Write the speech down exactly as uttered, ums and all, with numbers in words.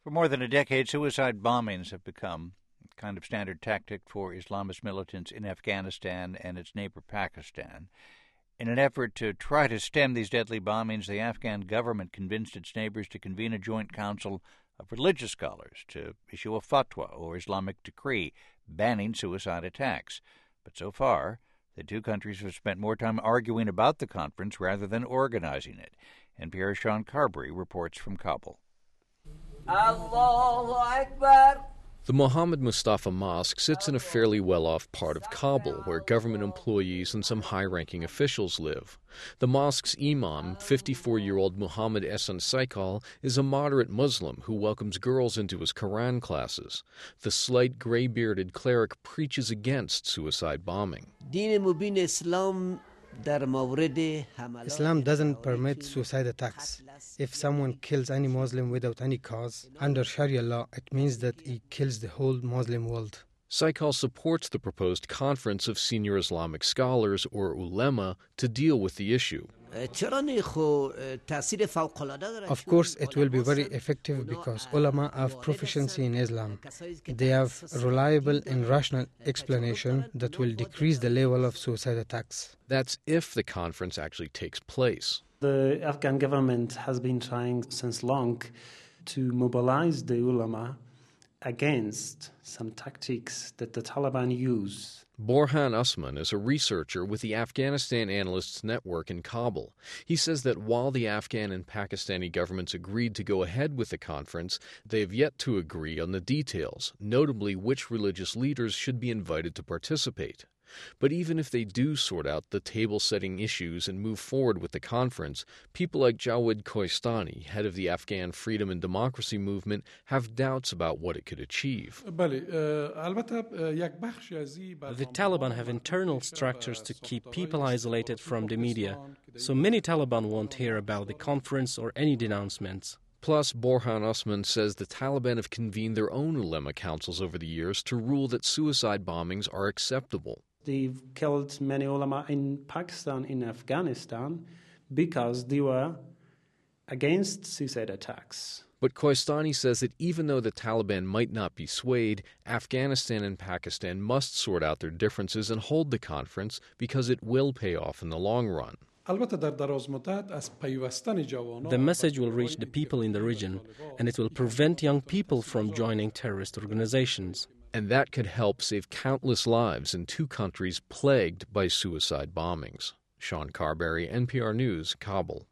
For more than a decade, suicide bombings have become a kind of standard tactic for Islamist militants in Afghanistan and its neighbor Pakistan. In an effort to try to stem these deadly bombings, the Afghan government convinced its neighbors to convene a joint council of religious scholars to issue a fatwa, or Islamic decree, banning suicide attacks. But so far, the two countries have spent more time arguing about the conference rather than organizing it. N P R's Sean Carberry reports from Kabul. Allahu Akbar. The Mohammed Mustafa Mosque sits in a fairly well-off part of Kabul, where government employees and some high-ranking officials live. The mosque's imam, fifty-four-year-old Muhammad Ehsan Saikal, is a moderate Muslim who welcomes girls into his Quran classes. The slight, gray-bearded cleric preaches against suicide bombing. Islam doesn't permit suicide attacks. If someone kills any Muslim without any cause, under Sharia law, it means that he kills the whole Muslim world. Saikal supports the proposed Conference of Senior Islamic Scholars, or ulema, to deal with the issue. Of course, it will be very effective because ulama have proficiency in Islam. They have a reliable and rational explanation that will decrease the level of suicide attacks. That's if the conference actually takes place. The Afghan government has been trying since long to mobilize the ulama against some tactics that the Taliban use. Borhan Usman is a researcher with the Afghanistan Analysts Network in Kabul. He says that while the Afghan and Pakistani governments agreed to go ahead with the conference, they have yet to agree on the details, notably which religious leaders should be invited to participate. But even if they do sort out the table-setting issues and move forward with the conference, people like Jawed Koistani, head of the Afghan Freedom and Democracy Movement, have doubts about what it could achieve. The Taliban have internal structures to keep people isolated from the media, so many Taliban won't hear about the conference or any denouncements. Plus, Borhan Usman says the Taliban have convened their own ulema councils over the years to rule that suicide bombings are acceptable. They've killed many ulama in Pakistan, in Afghanistan, because they were against suicide attacks. But Koistani says that even though the Taliban might not be swayed, Afghanistan and Pakistan must sort out their differences and hold the conference because it will pay off in the long run. The message will reach the people in the region, and it will prevent young people from joining terrorist organizations. And that could help save countless lives in two countries plagued by suicide bombings. Sean Carberry, N P R News, Kabul.